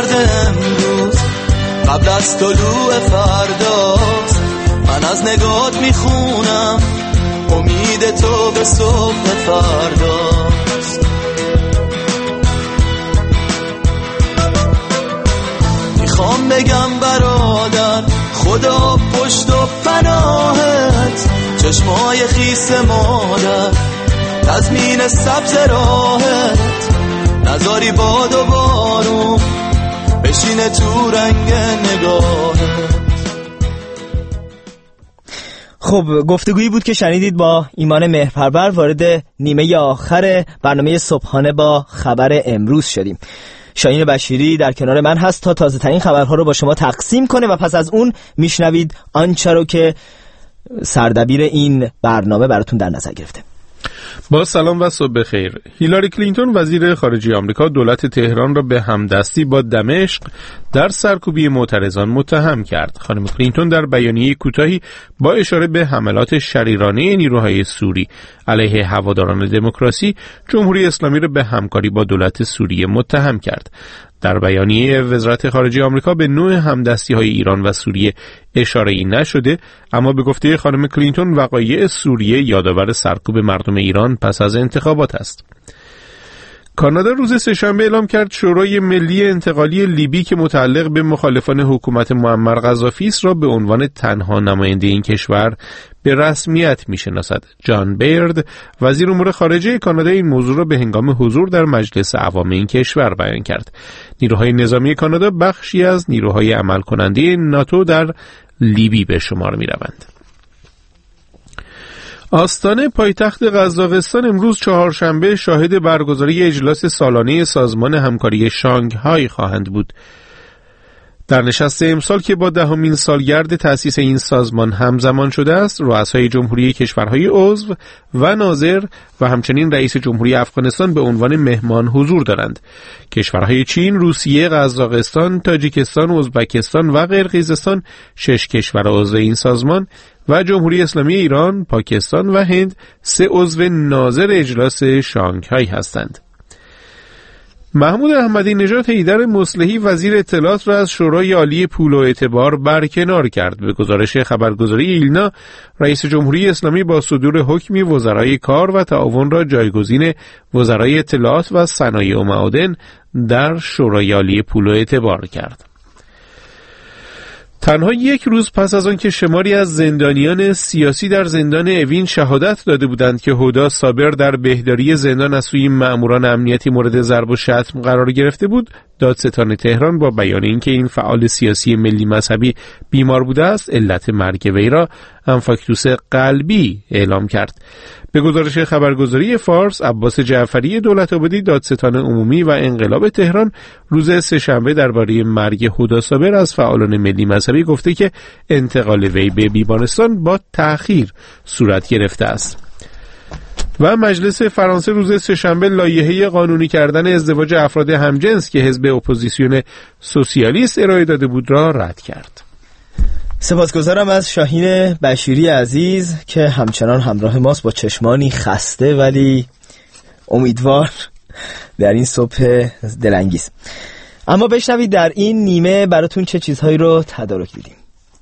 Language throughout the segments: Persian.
سرد امروز قبل از طلوع فرداست. من از نگات میخونم امید تو به صبح فرداست. میخوام بگم برادر خدا پشت و پناهت، چشمای خیس مادر تضمین سبز راهت، نذاری باد و بارون بشینه تو رنگ نگاهت. خب گفتگویی بود که شنیدید با ایمان مهرپرور. وارد نیمه آخر برنامه صبحانه با خبر امروز شدیم. شاهین بشیری در کنار من هست تا تازه ترین خبرها رو با شما تقسیم کنه و پس از اون میشنوید آنچه رو که سردبیر این برنامه براتون در نظر گرفته. با سلام و صبح بخیر. هیلاری کلینتون وزیر خارجه آمریکا دولت تهران را به همدستی با دمشق در سرکوبی معترضان متهم کرد. خانم کلینتون در بیانیه کوتاهی با اشاره به حملات شریرانه نیروهای سوری علیه هواداران دموکراسی، جمهوری اسلامی را به همکاری با دولت سوریه متهم کرد. در بیانیه وزارت خارجه آمریکا به نوع همدستی‌های ایران و سوریه اشاره‌ای نشده، اما به گفته خانم کلینتون وقایع سوریه یادآور سرکوب مردم ایران پس از انتخابات است. کانادا روز سه‌شنبه اعلام کرد شورای ملی انتقالی لیبی که متعلق به مخالفان حکومت معمر قذافی است را به عنوان تنها نماینده این کشور به رسمیت میشناسد. جان بیرد وزیر امور خارجه کانادا این موضوع را به هنگام حضور در مجلس عوام این کشور بیان کرد. نیروهای نظامی کانادا بخشی از نیروهای عمل کننده ناتو در لیبی به شمار می‌روند. آستانه پایتخت قزاقستان امروز چهارشنبه شاهد برگزاری اجلاس سالانه سازمان همکاری شانگهای خواهند بود. در نشست امسال که با 10مین سالگرد تأسیس این سازمان همزمان شده است، رؤسای جمهوری کشورهای عضو و ناظر و همچنین رئیس جمهوری افغانستان به عنوان مهمان حضور دارند. کشورهای چین، روسیه، قزاقستان، تاجیکستان، ازبکستان و قرقیزستان 6 کشور عضو این سازمان و جمهوری اسلامی ایران، پاکستان و هند 3 عضو ناظر اجلاس شانگهای هستند. محمود احمدی نژاد حیدر مصلحی وزیر اطلاعات را از شورای عالی پول و اعتبار برکنار کرد. به گزارش خبرگزاری ایلنا، رئیس جمهوری اسلامی با صدور حکمی وزرای کار و تعاون را جایگزین وزرای اطلاعات و صنایع و معادن در شورای عالی پول و اعتبار کرد. تنها یک روز پس از آن که شماری از زندانیان سیاسی در زندان اوین شهادت داده بودند که هدی صابر در بهداری زندان از سوی مأموران امنیتی مورد ضرب و شتم قرار گرفته بود، دادستان تهران با بیان اینکه این فعال سیاسی ملی مذهبی بیمار بوده است، علت مرگ وی را انفارکتوس قلبی اعلام کرد. به گزارش خبرگزاری فارس، عباس جعفری دولت‌آبادی دادستان عمومی و انقلاب تهران روز سه‌شنبه درباره مرگ هدی صابر از فعالان ملی مذهبی گفته که انتقال وی به بیمارستان با تأخیر صورت گرفته است. و مجلس فرانسه روز سه‌شنبه لایحه قانونی کردن ازدواج افراد همجنس که حزب اپوزیسیون سوسیالیست ارائه داده بود را رد کرد. سپاسگزارم از شاهین بشیری عزیز که همچنان همراه ماست با چشمانی خسته ولی امیدوار در این صبح دلانگیز. اما بشنوید در این نیمه براتون چه چیزهایی رو تدارک دیدیم.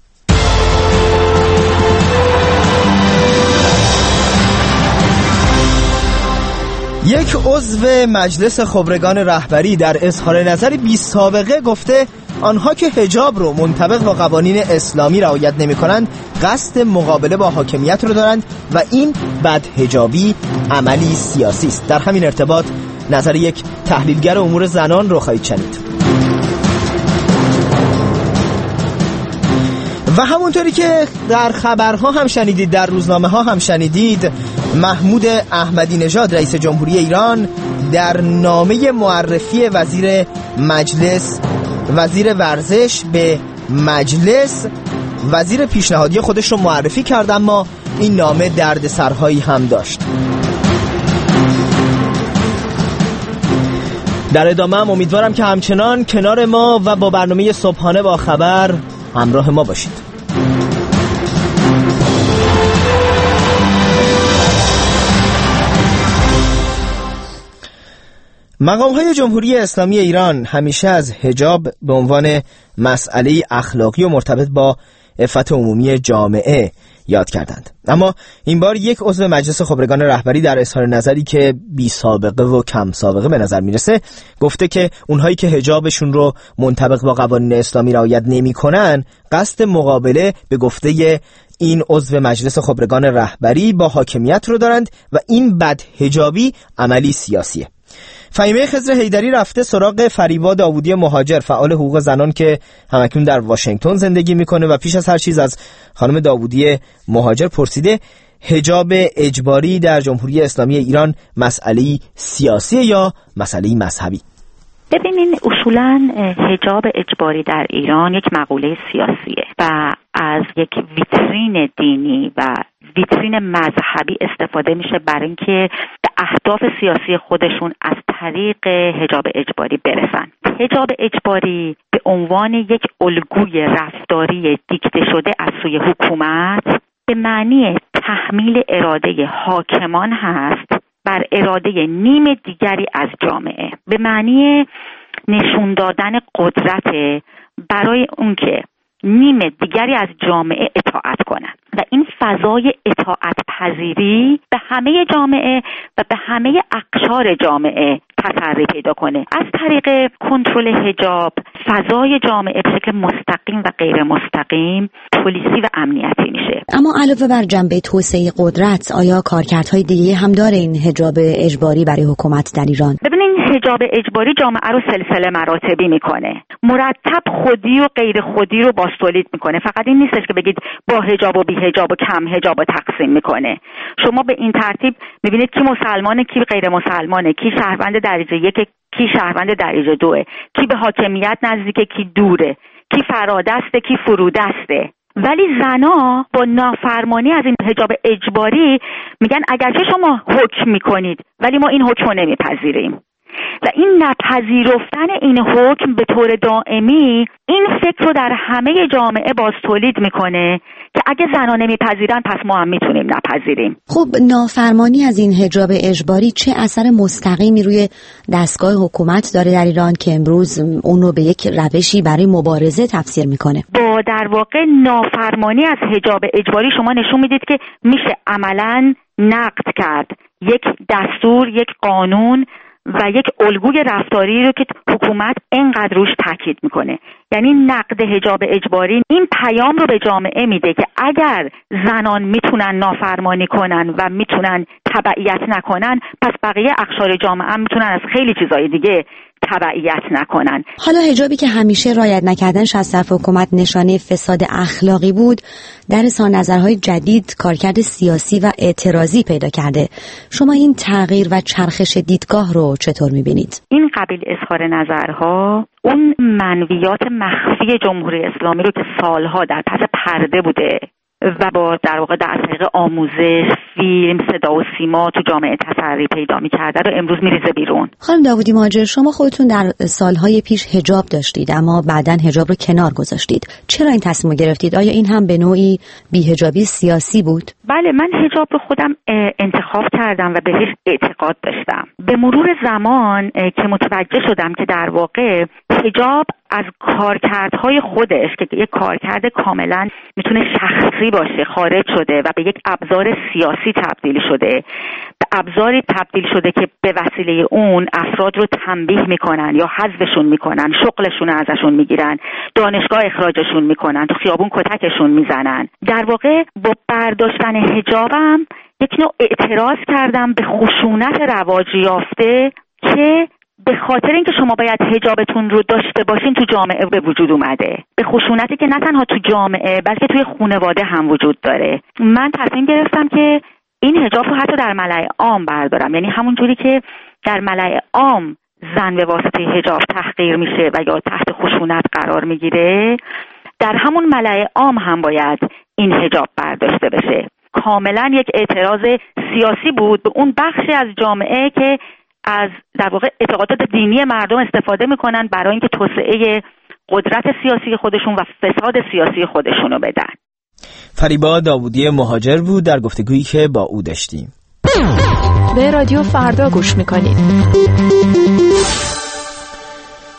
یک عضو مجلس خبرگان رهبری در اظهار نظری بی سابقه گفته آنها که حجاب رو منطبق با قوانین اسلامی رعایت نمی‌کنند قصد مقابله با حاکمیت رو دارند و این بدحجابی عملی سیاسی است. در همین ارتباط نظر یک تحلیلگر امور زنان رو خواهید شنید. و همونطوری که در خبرها هم شنیدید، در روزنامه ها هم شنیدید، محمود احمدی نژاد رئیس جمهوری ایران در نامه معرفی وزیر ورزش به مجلس وزیر پیشنهادی خودش رو معرفی کرد، اما این نامه دردسرهایی هم داشت. در ادامه هم امیدوارم که همچنان کنار ما و با برنامه صبحانه با خبر همراه ما باشید. مقام‌های جمهوری اسلامی ایران همیشه از حجاب به عنوان مسئله اخلاقی و مرتبط با عفت عمومی جامعه یاد کردند. اما این بار یک عضو مجلس خبرگان رهبری در اظهار نظری که بی سابقه و کم سابقه به نظر میرسه گفته که اونهایی که حجابشون رو منطبق با قوانین اسلامی رعایت نمی‌کنن قصد مقابله به گفته این عضو مجلس خبرگان رهبری با حاکمیت رو دارند و این بدحجابی عملی سیاسیه. فهیمه خضر حیدری رفته سراغ فریبا داوودی مهاجر، فعال حقوق زنان که همکنون در واشنگتن زندگی میکنه و پیش از هر چیز از خانم داوودی مهاجر پرسیده حجاب اجباری در جمهوری اسلامی ایران مسئله سیاسی یا مسئله مذهبی؟ ببینین اصولاً حجاب اجباری در ایران یک مقوله سیاسیه و از یک ویترین دینی و ویترین مذهبی استفاده میشه برای اینکه به اهداف سیاسی خودشون از طریق حجاب اجباری برسن. حجاب اجباری به عنوان یک الگوی رفتاری دیکته شده از سوی حکومت به معنی تحمیل اراده حاکمان هست بر اراده نیم دیگری از جامعه، به معنی نشون دادن قدرت برای اون که نیم دیگری از جامعه اطاعت کنن و این فضای اطاعت پذیری به همه جامعه و به همه اقشار جامعه تسری پیدا کنه. از طریق کنترل حجاب فضای جامعه به شکل مستقیم و غیر مستقیم پلیسی و امنیتی میشه. اما علاوه بر جنبه توسعه قدرت، آیا کارکردهای دیگه هم داره این حجاب اجباری برای حکومت در ایران؟ ببینید حجاب اجباری جامعه رو سلسله مراتبی میکنه، مرتب خودی و غیر خودی رو باستولید میکنه. فقط این نیستش که بگید با حجاب و بی حجاب و کم حجاب رو تقسیم میکنه. شما به این ترتیب میبینید کی مسلمانه، کی غیر مسلمانه، کی شهروند درجه یک، کی شهروند درجه دوه، کی به حاکمیت نزدیکه، کی دوره، کی فرادسته، کی فرودسته. ولی زنا با نافرمانی از این حجاب اجباری میگن اگرچه شما حکم میکنید ولی ما این حکم رو نمیپذیریم. و این نپذیرفتن این حکم به طور دائمی این فکر رو در همه جامعه باز تولید میکنه که اگه زنان نمیپذیرن پس ما هم میتونیم نپذیریم. خب نافرمانی از این حجاب اجباری چه اثر مستقیمی روی دستگاه حکومت داره در ایران که امروز اون رو به یک روشی برای مبارزه تفسیر میکنه؟ با در واقع نافرمانی از حجاب اجباری شما نشون میدید که میشه عملاً نقد کرد یک دستور، یک قانون و یک الگوی رفتاری رو که حکومت اینقدر روش تاکید میکنه. یعنی نقد حجاب اجباری این پیام رو به جامعه میده که اگر زنان میتونن نافرمانی کنن و میتونن تبعیت نکنن پس بقیه اقشار جامعه هم میتونن از خیلی چیزای دیگه تبعیت نکنن. حالا حجابی که همیشه رعایت نکردنش از طرف حکومت نشانه فساد اخلاقی بود، در اظهار نظرهای جدید کارکرد سیاسی و اعتراضی پیدا کرده. شما این تغییر و چرخش دیدگاه رو چطور میبینید؟ این قبیل اظهار نظرها اون منویات مخفی جمهوری اسلامی رو که سالها در پس پرده بوده و با در واقع در طریق آموزش، فیلم، صدا و سیما تو جامعه تسری پیدا می‌کرده رو امروز میریزه بیرون. خانم داوودی مهاجر، شما خودتون در سالهای پیش حجاب داشتید اما بعداً حجاب رو کنار گذاشتید. چرا این تصمیم گرفتید؟ آیا این هم به نوعی بی‌حجابی سیاسی بود؟ بله، من حجاب رو خودم انتخاب کردم و بهش اعتقاد داشتم. به مرور زمان که متوجه شدم که در واقع حجاب از کارکردهای خودش که یک کارکرد کاملا میتونه شخصی باشه خارج شده و به یک ابزار سیاسی تبدیل شده، به ابزاری تبدیل شده که به وسیله اون افراد رو تنبیه میکنن یا حذفشون میکنن، شغلشون رو ازشون میگیرن، دانشگاه اخراجشون میکنن، تو خیابون کتکشون میزنن. در واقع با برداشتن حجابم یک نوع اعتراض کردم به خشونت رواج یافته که به خاطر اینکه شما باید حجابتون رو داشته باشین تو جامعه به وجود اومده، به خشونتی که نه تنها تو جامعه بلکه توی خانواده هم وجود داره. من تصمیم گرفتم که این حجاب رو حتی در ملأ عام بردارم، یعنی همون جوری که در ملأ عام زن به واسطه حجاب تحقیر میشه و یا تحت خشونت قرار میگیره، در همون ملأ عام هم باید این حجاب برداشته بشه. کاملا یک اعتراض سیاسی بود به اون بخشی از جامعه که از در واقع اعتقادات دینی مردم استفاده میکنن برای اینکه توسعه قدرت سیاسی خودشون و فساد سیاسی خودشونو بدن. فریبا داوودی مهاجر بود در گفتگویی که با او داشتیم. به رادیو فردا گوش میکنید.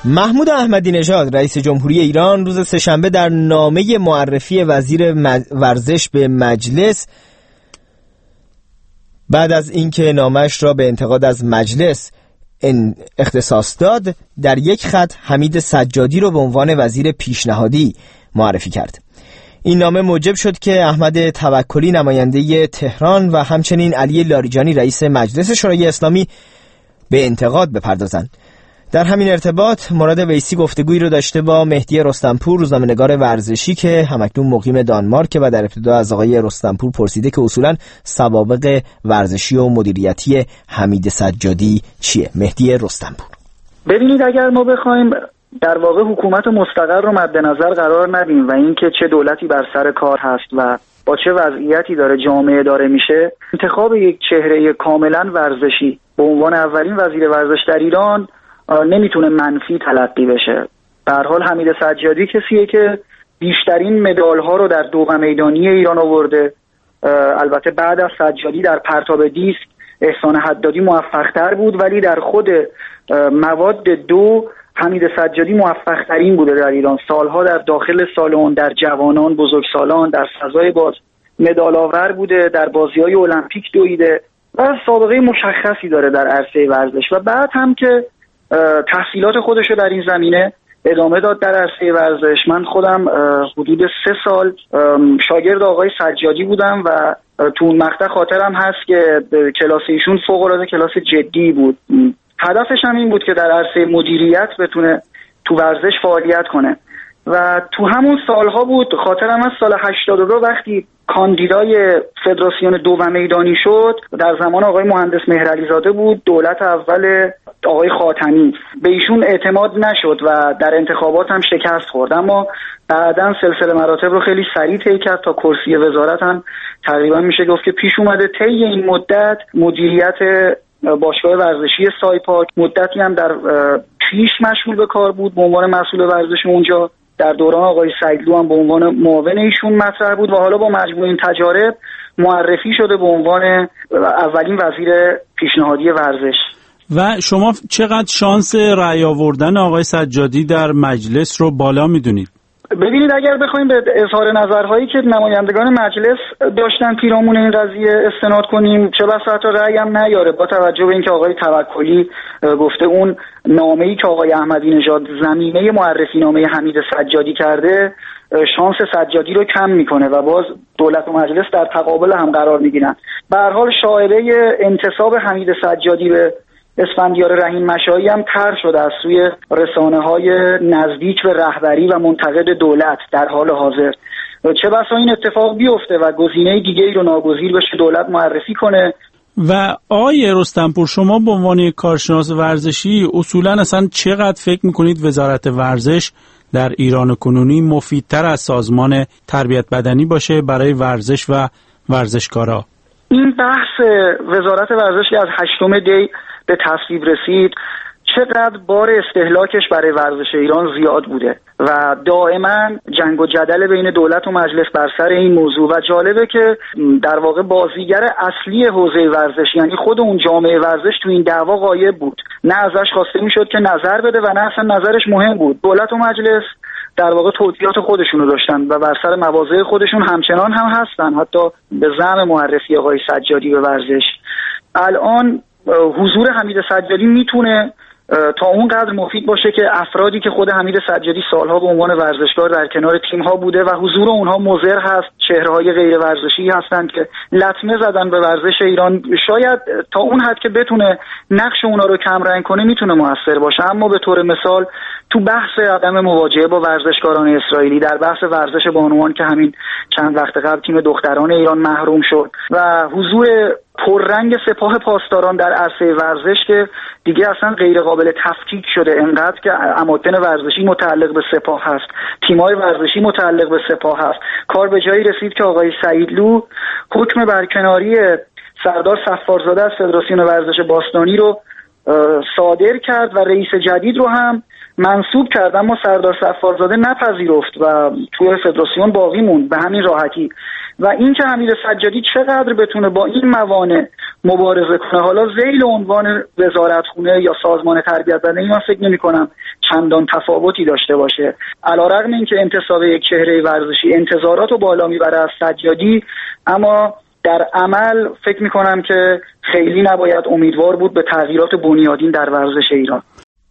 محمود احمدی نژاد رئیس جمهوری ایران روز سه‌شنبه در نامه معرفی وزیر ورزش به مجلس بعد از اینکه نامش را به انتقاد از مجلس اختصاص داد، در یک خط حمید سجادی را به عنوان وزیر پیشنهادی معرفی کرد. این نامه موجب شد که احمد توکلی نماینده تهران و همچنین علی لاریجانی رئیس مجلس شورای اسلامی به انتقاد بپردازند. در همین ارتباط مراد ویسی گفتگویی رو داشته با مهدی رستمپور، روزنامه‌نگار ورزشی که همکنون مقیم دانمارک و در ابتدا از آقای رستمپور پرسیده که اصولاً سوابق ورزشی و مدیریتی حمید سجادی چیه. مهدی رستمپور: ببینید، اگر ما بخوایم در واقع حکومت مستقر رو مد نظر قرار ندیم و اینکه چه دولتی بر سر کار هست و با چه وضعیتی داره جامعه داره میشه، انتخاب یک چهره کاملا ورزشی به عنوان اولین وزیر ورزش در ایران نمیتونه منفی تلقی بشه. به هر حال حمید سجادی کسیه که بیشترین مدال ها رو در دوم میدانی ایران آورده. البته بعد از سجادی در پرتاب دیسک احسان حدادی موفق تر بود، ولی در خود مواد دو حمید سجادی موفق ترین بوده در ایران. سالها در داخل سالن، در جوانان، بزرگسالان، در فضای باز مدال آور بوده، در بازی‌های المپیک دویده و سابقه مشخصی داره در عرصه ورزش و بعد هم که تحصیلات خودش رو در این زمینه ادامه داد در عرصه ورزش. من خودم حدود 3 سال شاگرد آقای سجادی بودم و تو اون مقطع خاطرم هست که کلاس ایشون فوق‌العاده کلاس جدی بود. هدفش هم این بود که در عرصه مدیریت بتونه تو ورزش فعالیت کنه و تو همون سالها بود. خاطرم از سال 82 وقتی کاندیدای فدراسیون دوم میدانی شد، در زمان آقای مهندس مهرعلی زاده بود، دولت اول آقای خاتمی، به ایشون اعتماد نشد و در انتخابات هم شکست خورد، اما بعداً سلسله مراتب رو خیلی سریع طی کرد تا کرسی وزارت هم تقریبا میشه گفت که پیش اومده. طی این مدت مدیریت باشگاه ورزشی سایپاک مدتی هم در پیش مشغول به کار بود به عنوان مسئول ورزش اونجا. در دوران آقای سیدلو هم به عنوان معاون ایشون مطرح بود و حالا با مجموع این تجارب معرفی شده به عنوان اولین وزیر پیشنهادی ورزش. و شما چقدر شانس رأی آوردن آقای سجادی در مجلس رو بالا میدونید؟ ببینید، اگر بخوایم به اظهار نظرهایی که نمایندگان مجلس داشتن پیرامون این قضیه استناد کنیم، چه بسا حتی رأی هم نیاره، با توجه به اینکه آقای توکلی گفته اون نامه‌ای که آقای احمدی نژاد زمینه معرفی نامه حمید سجادی کرده شانس سجادی رو کم میکنه و باز دولت و مجلس در تقابل هم قرار میگیرن. به هر حال شایعه انتصاب حمید سجادی به اسفندیار رحیم مشایی هم طرح شده از سوی رسانه‌های نزدیک به رهبری و منتقد دولت در حال حاضر. چه بسا این اتفاق بیفته و گزینه دیگه‌ای رو ناگزیر بشه دولت معرفی کنه. و آقای رستمپور، شما به عنوان کارشناس ورزشی اصولاً اصلا چقدر فکر میکنید وزارت ورزش در ایران کنونی مفیدتر از سازمان تربیت بدنی باشه برای ورزش و ورزشکارا؟ این بحث وزارت ورزش که از 8 دی به تصویب رسید چقدر بار استهلاکش برای ورزش ایران زیاد بوده و دائما جنگ و جدل بین دولت و مجلس بر سر این موضوع و جالبه که در واقع بازیگر اصلی حوزه ورزش یعنی خود اون جامعه ورزش تو این دعوا غایب بود. نه ازش خواسته میشد که نظر بده و نه اصلا نظرش مهم بود. دولت و مجلس در واقع توجیهات خودشونو داشتن و بر سر مواضع خودشون همچنان هم هستن، حتی به زعم معرفی آقای سجادی به ورزش. الان حضور حمید سجادی میتونه تا اون قدر مفید باشه که افرادی که خود حمید سجادی سالها به عنوان ورزشکار در کنار تیم‌ها بوده و حضور اونها مضر هست، چهره‌های غیر ورزشی هستند که لطمه زدن به ورزش ایران، شاید تا اون حد که بتونه نقش اونا رو کم رنگ کنه میتونه موثر باشه. اما به طور مثال تو بحث عدم مواجهه با ورزشکاران اسرائیلی، در بحث ورزش بانوان که همین چند وقت قبل تیم دختران ایران محروم شد و حضور پررنگ سپاه پاسداران در عرصه ورزش که دیگه اصلا غیر قابل تفکیک شده، انقدر که اماکن ورزشی متعلق به سپاه هست، تیم‌های ورزشی متعلق به سپاه هست. کار به جایی رسید که آقای سعیدلو حکم برکناری سردار صفارزاده از فدراسیون ورزش باستانی رو صادر کرد و رئیس جدید رو هم منصوب کرد، اما سردار صفارزاده نپذیرفت و توی فدراسیون باقی موند به همین راحتی. و این که حمید سجادی چقدر بتونه با این موانع مبارزه کنه. حالا ذیل عنوان وزارتخونه یا سازمان تربیت بدنی من فکر نمی‌کنم چندان تفاوتی داشته باشه، علیرغم اینکه انتصاب یک چهره ورزشی انتظارات رو بالا میبره از سجادی، اما در عمل فکر می‌کنم که خیلی نباید امیدوار بود به تغییرات بنیادین در ورزش ایران.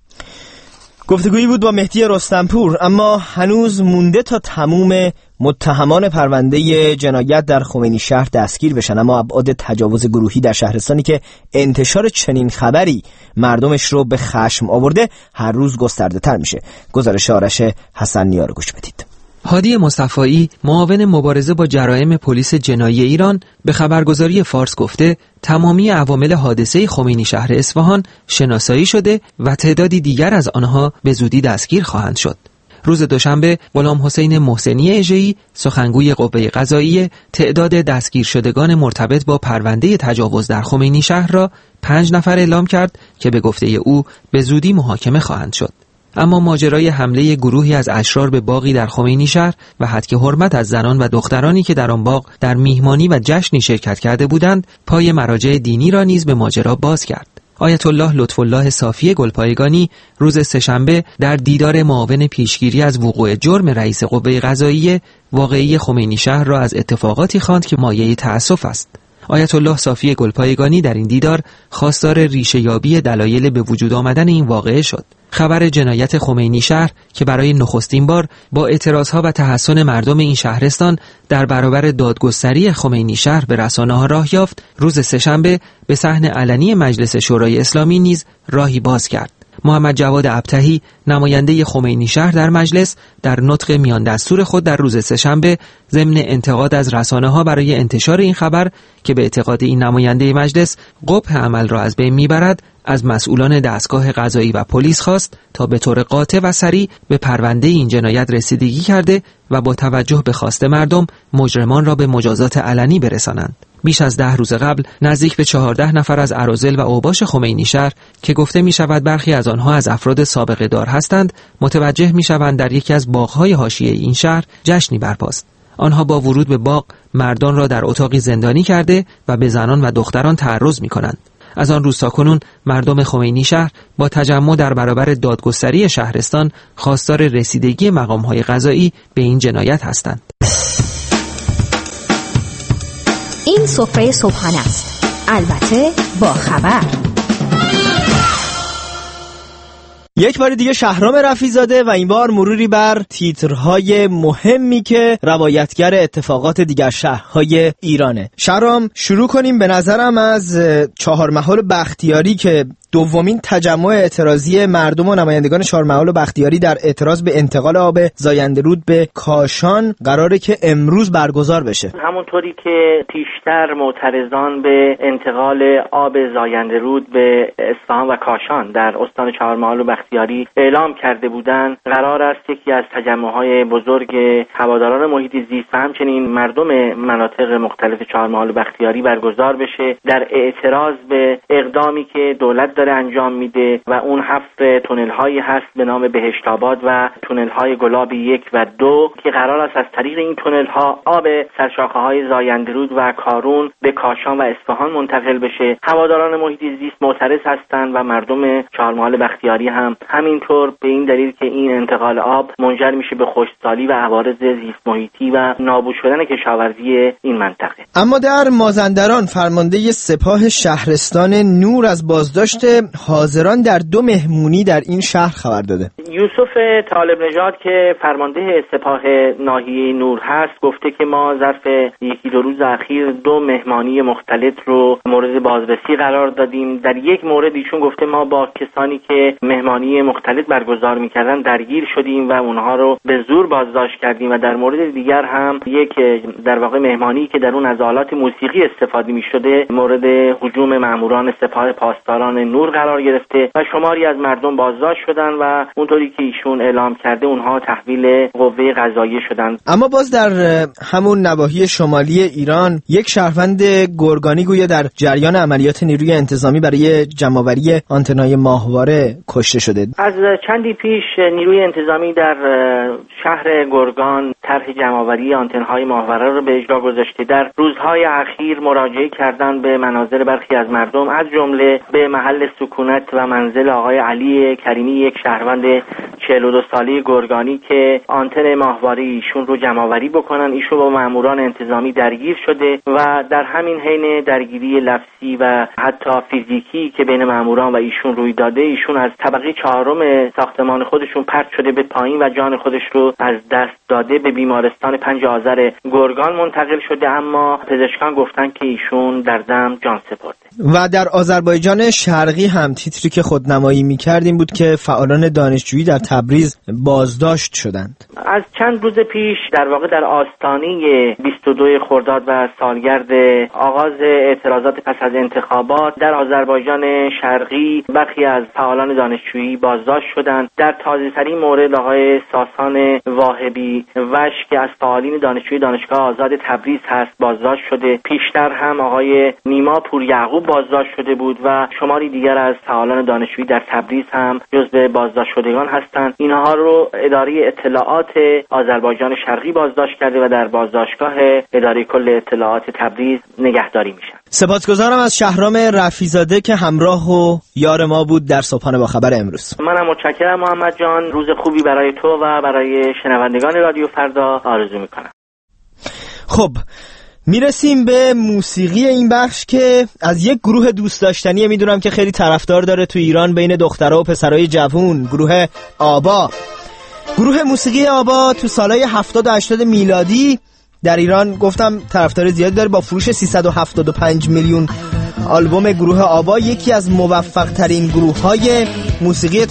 گفتگویی بود با مهدی رستمپور. اما هنوز مونده تا تموم متهمان پرونده جنایت در خمینی شهر دستگیر بشن، اما ابعاد تجاوز گروهی در شهرستانی که انتشار چنین خبری مردمش رو به خشم آورده هر روز گسترده تر میشه. گزارش آرش حسن نیا رو گوش بدید. هادی مصطفایی، معاون مبارزه با جرایم پلیس جنایی ایران، به خبرگزاری فارس گفته تمامی عوامل حادثه خمینی شهر اصفهان شناسایی شده و تعدادی دیگر از آنها به زودی دستگیر خواهند شد. روز دوشنبه غلام حسین محسنی اژه‌ای، سخنگوی قوه قضاییه، تعداد دستگیر شدگان مرتبط با پرونده تجاوز در خمینی شهر را 5 نفر اعلام کرد که به گفته او به زودی محاکمه خواهند شد. اما ماجرای حمله گروهی از اشرار به باغی در خمینی شهر و هتک حرمت از زنان و دخترانی که در آن باغ در میهمانی و جشنی شرکت کرده بودند، پای مراجع دینی را نیز به ماجرا باز کرد. آیت الله لطف الله صافی گلپایگانی روز سه‌شنبه در دیدار معاون پیشگیری از وقوع جرم رئیس قوه قضاییه واقعی خمینی شهر را از اتفاقاتی خواند که مایه تأسف است. آیت الله صافی گلپایگانی در این دیدار خواستار ریشه‌یابی دلایل به وجود آمدن این واقعه شد. خبر جنایت خمینی شهر که برای نخستین بار با اعتراضها و تحسن مردم این شهرستان در برابر دادگستری خمینی شهر به رسانه‌ها راه یافت، روز سه‌شنبه به صحن علنی مجلس شورای اسلامی نیز راهی باز کرد. محمد جواد ابتهی، نماینده خمینی شهر در مجلس، در نطق میان دستور خود در روز سه‌شنبه ضمن انتقاد از رسانه‌ها برای انتشار این خبر که به اعتقاد این نماینده مجلس قبح عمل را از بین میبرد، از مسئولان دستگاه قضایی و پلیس خواست تا به طور قاطع و سریع به پرونده این جنایت رسیدگی کرده و با توجه به خواست مردم مجرمان را به مجازات علنی برسانند. بیش از 10 روز قبل نزدیک به 14 نفر از اراذل و اوباش خمینی شهر که گفته می شود برخی از آنها از افراد سابقه دار هستند، متوجه می شوند در یکی از باغ‌های حاشیه این شهر جشنی برپاست. آنها با ورود به باغ مردان را در اتاقی زندانی کرده و به زنان و دختران تعرض می کنند. از آن روز تا کنون مردم خمینی شهر با تجمع در برابر دادگستری شهرستان خواستار رسیدگی مقام‌های قضایی به این جنایت هستند. این سفره صبحانه است، البته با خبر. یک بار دیگه شهرام رفیع‌زاده و این بار مروری بر تیترهای مهمی که روایتگر اتفاقات دیگر شهرهای ایرانه. شهرام، شروع کنیم به نظرم از چهارمحال بختیاری که دومین تجمع اعتراضی مردم و نمایندگان چهارمحال و بختیاری در اعتراض به انتقال آب زاینده رود به کاشان قراره که امروز برگزار بشه. همونطوری که پیشتر معترضان به انتقال آب زاینده رود به اصفهان و کاشان در استان چهارمحال و بختیاری اعلام کرده بودند، قرار است یکی از تجمع‌های بزرگ هواداران محیط زیست و همچنین مردم مناطق مختلف چهارمحال و بختیاری برگزار بشه در اعتراض به اقدامی که دولت داره انجام میده و اون 7 تونل هایی هست به نام بهشت‌آباد و تونل های گلابی 1 و 2 که قرار است از طریق این تونل ها آب سرشاخه های زاینده رود و کارون به کاشان و اصفهان منتقل بشه. هواداران محیط زیست معترض هستند و مردم چهارمحال بختیاری هم همینطور، به این دلیل که این انتقال آب منجر میشه به خشکسالی و عوارض زیست محیطی و نابود شدن کشاورزی این منطقه. اما در مازندران فرمانده سپاه شهرستان نور از بازداشت حاضران در 2 مهمونی در این شهر خبر داده. یوسف طالب نژاد که فرمانده سپاه ناحیه نور هست گفته که ما ظرف 1-2 روز اخیر 2 مهمانی مختلف رو مورد بازرسی قرار دادیم. در یک مورد ایشون گفته ما با کسانی که مهمانی مختلف برگزار می‌کردن درگیر شدیم و اونها رو به زور بازداشت کردیم و در مورد دیگر هم یک در واقع مهمانی که در اون از آلات موسیقی استفاده می‌شده مورد هجوم ماموران سپاه پاسداران نور قرار گرفته و شماری از مردم بازداشت شدن و اونطوری که ایشون اعلام کرده اونها تحویل قوه قضاییه شدن. اما باز در همون نواحی شمالی ایران یک شهروند گرگانی گویا در جریان عملیات نیروی انتظامی برای جمع‌آوری آنتنای ماهواره کشته شده. از چندی پیش نیروی انتظامی در شهر گرگان طرح جمع‌آوری آنتن‌های ماهواره را به اجرا گذاشته. در روزهای اخیر مراجعه کردن به منازل برخی از مردم، از جمله به محل سکونت و منزل آقای علی کریمی، یک شهروند 42 ساله گرگانی که آنتن ماهواره ایشون رو جمع‌آوری بکنن. ایشون با ماموران انتظامی درگیر شده و در همین حین درگیری لفظی و حتی فیزیکی که بین ماموران و ایشون روی داده، ایشون از طبقه 4 ساختمان خودشون پرت شده به پایین و جان خودش رو از دست داده. به بیمارستان 5 آذر گرگان منتقل شده، اما پزشکان گفتن که ایشون در دم جان سپرده. و در آذربایجان شرقی هم تیتری که خودنمایی می‌کردیم بود که فعالان دانشجویی در تبریز بازداشت شدند. از چند روز پیش در واقع در آستانه 22 خرداد و سالگرد آغاز اعتراضات پس از انتخابات در آذربایجان شرقی برخی از فعالان دانشجویی بازداشت شدند. در تازه‌ترین مورد آقای ساسان واهبی وش که از فعالین دانشجویی دانشگاه آزاد تبریز هست بازداشت شده. پیشتر هم آقای نیما پور یعقوب بازداشت شده بود و شماری دیگر از فعالان دانشجویی در تبریز هم جزو بازداشت شدگان هستند. اینها رو اداره اطلاعات آذربایجان شرقی بازداشت کرده و در بازداشتگاه اداره کل اطلاعات تبریز نگهداری میشن. سپاسگزارم از شهرام رفیزاده که همراه و یار ما بود در صبحانه با خبر امروز. منم متشکرم محمد جان. روز خوبی برای تو و برای شنوندگان رادیو فردا آرزو میکنم. خب میرسیم به موسیقی این بخش که از یک گروه دوست داشتنی میدونم که خیلی طرفدار داره تو ایران بین دخترها و پسرای جوون، گروه آبا. گروه موسیقی آبا تو سالهای 70 و 80 میلادی در ایران گفتم طرفدار زیادی داره. با فروش 375 میلیون آلبوم گروه آبا یکی از موفق ترین گروه های موسیقی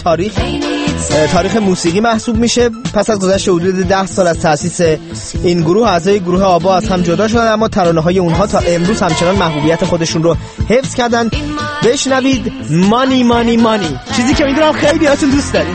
تاریخ موسیقی محسوب میشه. پس از گذشت حدود 10 سال از تأسیس این گروه، اعضای گروه آبا از هم جدا شدن، اما ترانه های اونها تا امروز همچنان محبوبیت خودشون رو حفظ کردن. بشنوید مانی مانی مانی، چیزی که میدونم خیلی هاتون دوست دارید.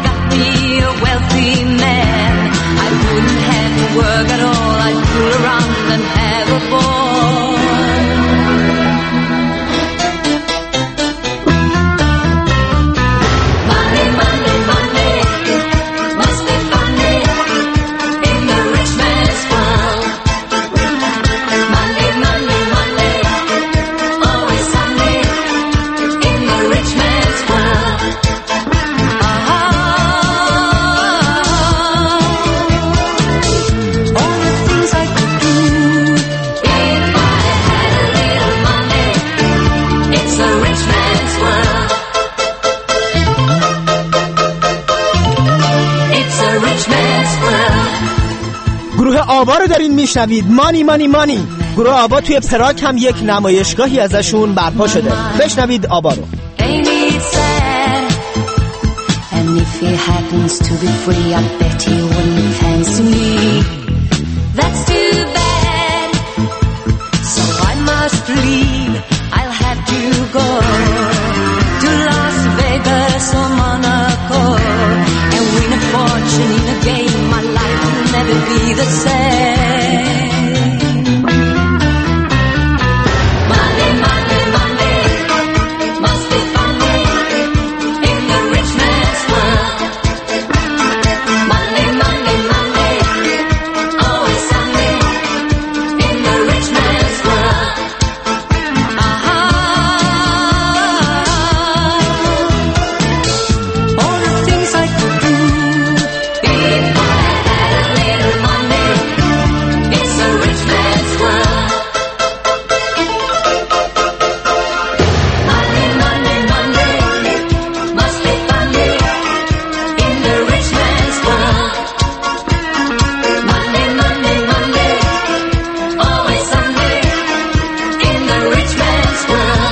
گروه آبا رو دارین میشنوید. مانی مانی مانی. گروه آبا توی پراگ هم یک نمایشگاهی ازشون برپا شده. بشنوید آبا رو. And if he happens to be free, I bet he wouldn't fancy me. That's too bad. So I must leave. I'll have to go to Las Vegas or Monaco and win a fortune in a game. My life will never be the same. Money, money, money must be funny in the rich man's world. Money, money, money, always sunny in the rich man's world. All the things I could do if I had a little money. It's a rich man's world. Money, money, money must be funny in the rich man's world. Money, money, money, always sunny in the rich man's world.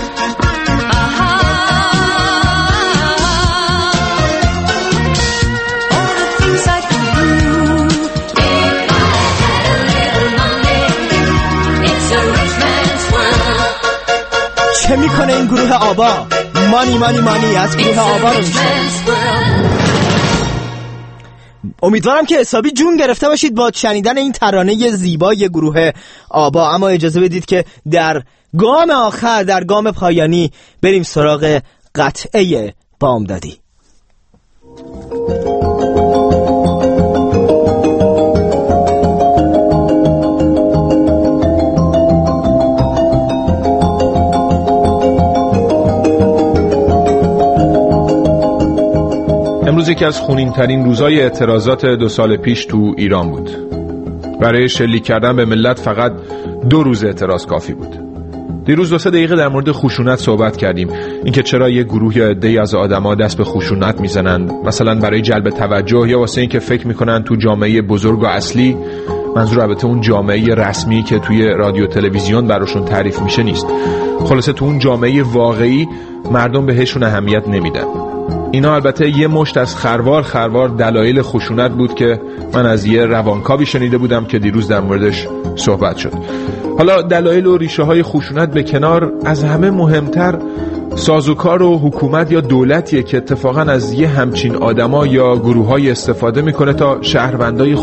All the things I could do if I had a little money. It's a rich man's world. چه میکنه این گروه آبا؟ مانی مانی مانی از گروه آبا رو میشه. امیدوارم که حسابی جون گرفته باشید با شنیدن این ترانه زیبای گروه آبا. اما اجازه بدید که در گام آخر، در گام پایانی بریم سراغ قطعه بامدادی. یکی از خونین‌ترین روزهای اعتراضات 2 سال پیش تو ایران بود. برای شلیک کردن به ملت فقط 2 روز اعتراض کافی بود. دیروز 2-3 دقیقه در مورد خشونت صحبت کردیم، اینکه چرا یه گروه یا عده‌ای از آدما دست به خشونت میزنن، مثلا برای جلب توجه یا واسه اینکه فکر میکنن تو جامعه بزرگ و اصلی، منظور البته اون جامعه رسمی که توی رادیو تلویزیون براشون تعریف میشه نیست، خلاصه تو اون جامعه واقعی مردم بهشون اهمیت نمیدن. اینا البته یه مشت از خروار دلایل خشونت بود که من از یه روانکاوی شنیده بودم که دیروز در موردش صحبت شد. حالا دلایل و ریشه های خشونت به کنار، از همه مهمتر سازوکار و حکومت یا دولتیه که اتفاقا از یه همچین آدما یا گروه‌های استفاده میکنه تا شهروندای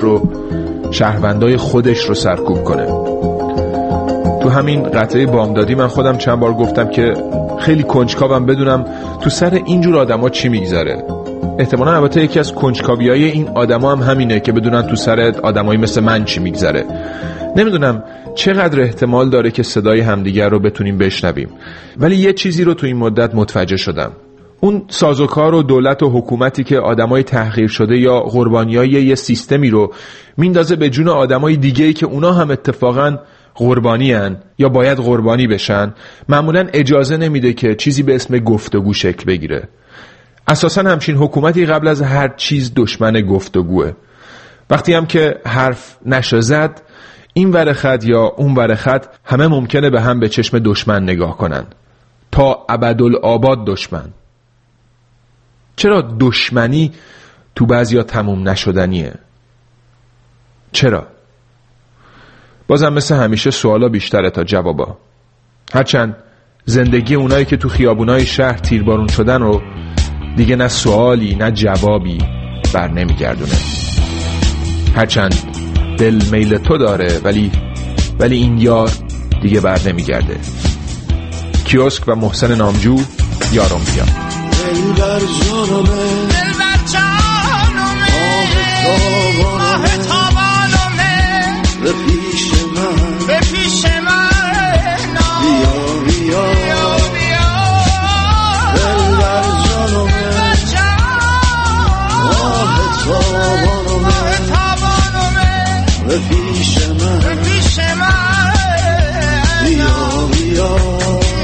خودش رو سرکوب کنه. تو همین قطعه بامدادی من خودم چند بار گفتم که خیلی کنجکاوم بدونم تو سر اینجور آدما چی میگذره. احتمالاً البته یکی از کنجکاویای این آدما هم همینه که بدونن تو سر آدمایی مثل من چی میگذره. نمیدونم چقدر احتمال داره که صدای همدیگر رو بتونیم بشنویم، ولی یه چیزی رو تو این مدت متوجه شدم. اون سازوکار و دولت و حکومتی که آدمای تحقیر شده یا قربانیای یه سیستمی رو میندازه به جون آدمای دیگه‌ای که اونا هم اتفاقاً قربانی هن یا باید قربانی بشن، معمولاً اجازه نمیده که چیزی به اسم گفتگو شکل بگیره. اساساً همچین حکومتی قبل از هر چیز دشمن گفتگوه. وقتی هم که حرف نشه زد، این ور خط یا اون ور خط همه ممکنه به هم به چشم دشمن نگاه کنن، تا ابدالآباد دشمن. چرا دشمنی تو بعضیا تموم نشدنیه؟ چرا؟ بازم مثل همیشه سوالا بیشتره تا جوابا. هرچند زندگی اونایی که تو خیابونای شهر تیربارون شدن رو دیگه نه سوالی نه جوابی بر نمیگردونه. هرچند دل میل تو داره ولی این یار دیگه بر نمیگرده. کیوسک و محسن نامجو، یارم بیا. دل بر جانمه آه تابانمه به پیش من بیا دل بر جانمه آه تابانمه به پیش من بیا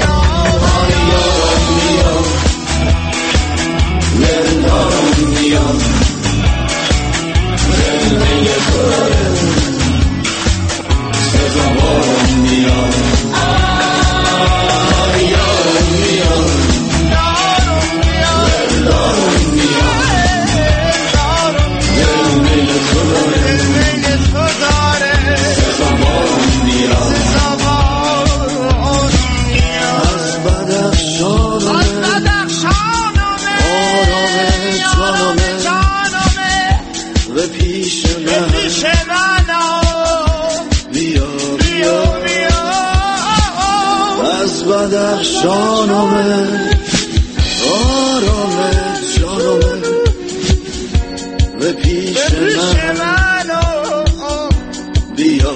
بدخشانمه آرامه جانمه به پیش من بیا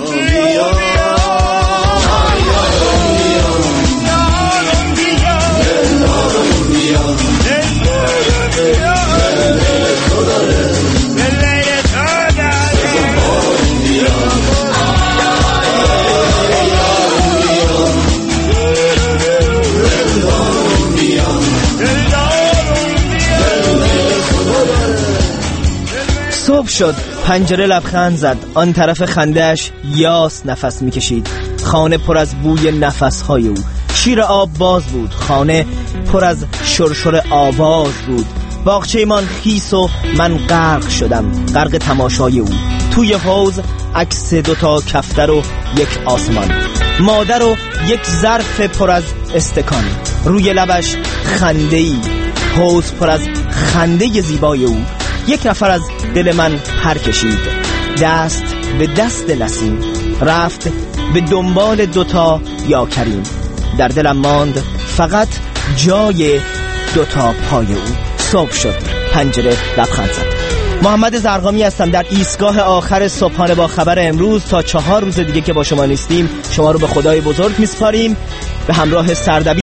صبح شد، پنجره لبخند زد، آن طرف خندهش یاس نفس میکشید. خانه پر از بوی نفسهای او. شیر آب باز بود، خانه پر از شرشر آواز بود. باغچه من خیس و من غرق شدم، غرق تماشای او. توی حوض عکس 2 کفتر و 1 آسمان، مادر و 1 ظرف پر از استکان. روی لبش خنده‌ای، حوض پر از خنده زیبای او. 1 نفر از دل من پر کشید، دست به دست نسیم رفت به دنبال 2 یا کریم. در دلم ماند فقط جای 2 پای او. صبح شد، پنجره لبخند زد. محمد زرقامی هستم در ایستگاه آخر صبحانه با خبر امروز. تا 4 روز دیگه که با شما نیستیم، شما رو به خدای بزرگ میسپاریم. به همراه سردبیر